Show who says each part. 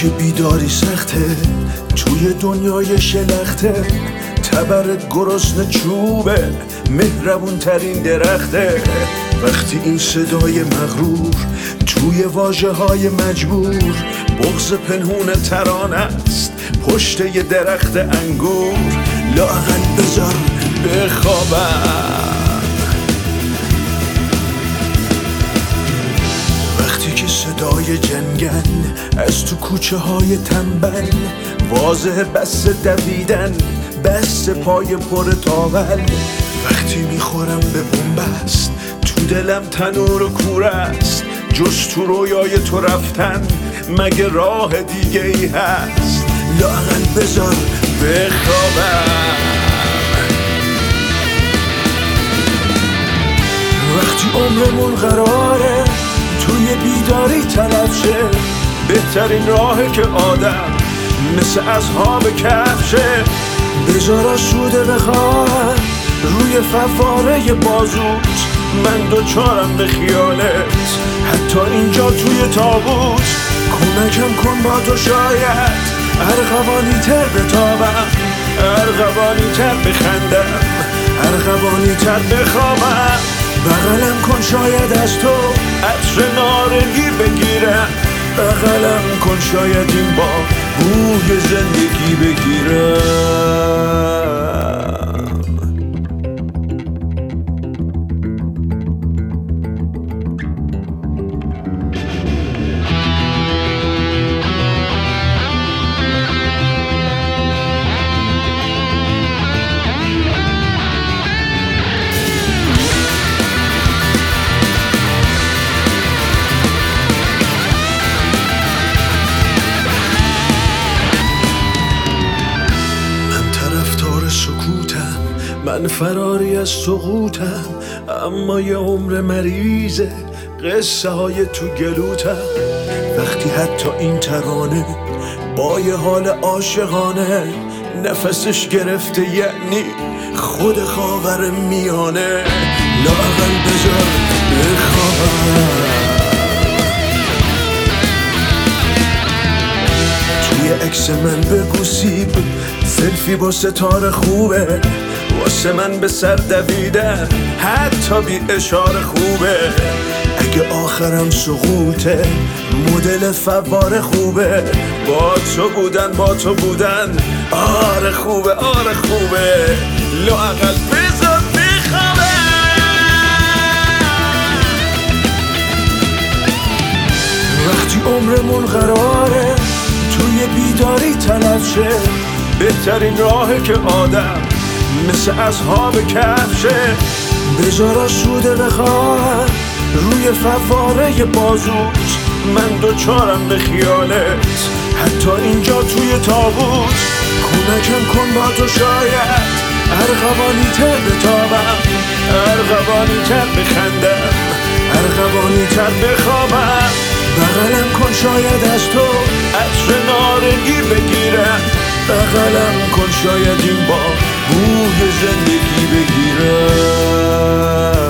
Speaker 1: که بیداری سخته توی دنیای شلخته، تبرت گرسنه چوبه مهربون ترین درخته. وقتی این صدای مغرور توی واژه های مجبور، بغض پنهون ترانه است پشت یه درخت انگور. لااقل بذار بخوابم وقتی که صدای جنگل از تو کوچه های تنبل، واضح بس دویدن بس پای پر تاول. وقتی میخورم به بنبست تو دلم تنور و کوره است، جز تو رویای تو رفتن مگه راه دیگه ای هست؟ لااقل بذار بخوابم وقتی عمرمون قراره توی بیداری تلف شه، بهترین راهه که آدم مثل اصحاب کهف شه. بذار آسوده بخواب روی فواره بازوت، من دوچارم به خیالت حتی اینجا توی تابوت. کمکم کن با تو شاید ارغوانی تر بتابم، ارغوانی تر بخندم، ارغوانی تر بخوابم. بغلم کن شاید از تو عطر نارنگی بگیرم، بغلم کن شاید این بار بوی زندگی بگیرم. من فراری از سقوطم، اما یه عمر مریضه قصه های تو گلوتم. وقتی حتی این ترانه با یه حال عاشقانه نفسش گرفته، یعنی خود خاور میانه. لااقل بذار بخوابم توی عکس من بگو سیب سلفی با ستاره خوبه، واسه من به سر دویدن حتی بی اشاره خوبه. اگه آخرم سقوطه مدل فواره خوبه، با تو بودن با تو بودن آره خوبه آره خوبه. لااقل بذار بخوابم وقتی عمرمون قراره توی بیداری تلف شه، بهترین راهه که آدم مثل اصحاب کهف شه. بذار آسوده بخواب روی فواره بازوت، من دوچارم به خیالت حتی اینجا توی تابوت. کمکم کن با تو شاید ارغوانی تر بتابم، ارغوانی تر بخندم، ارغوانی تر بخوابم. بغلم کن شاید از تو عطر نارنگی بگیرم، بغلم کن شاید این بار بوی زندگی بگیرم.